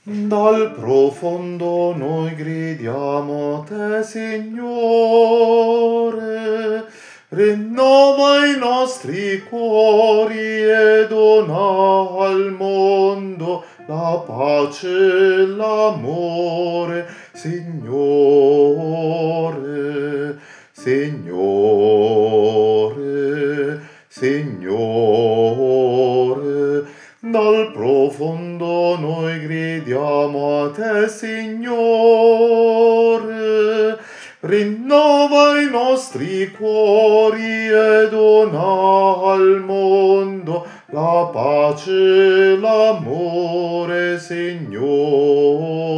Dal profondo noi gridiamo a te, Signore, rinnova i nostri cuori e dona al mondo la pace e l'amore, Signore, Signore, Signore. Dal profondo noi gridiamo a te, Signore, rinnova i nostri cuori e dona al mondo la pace e l'amore, Signore.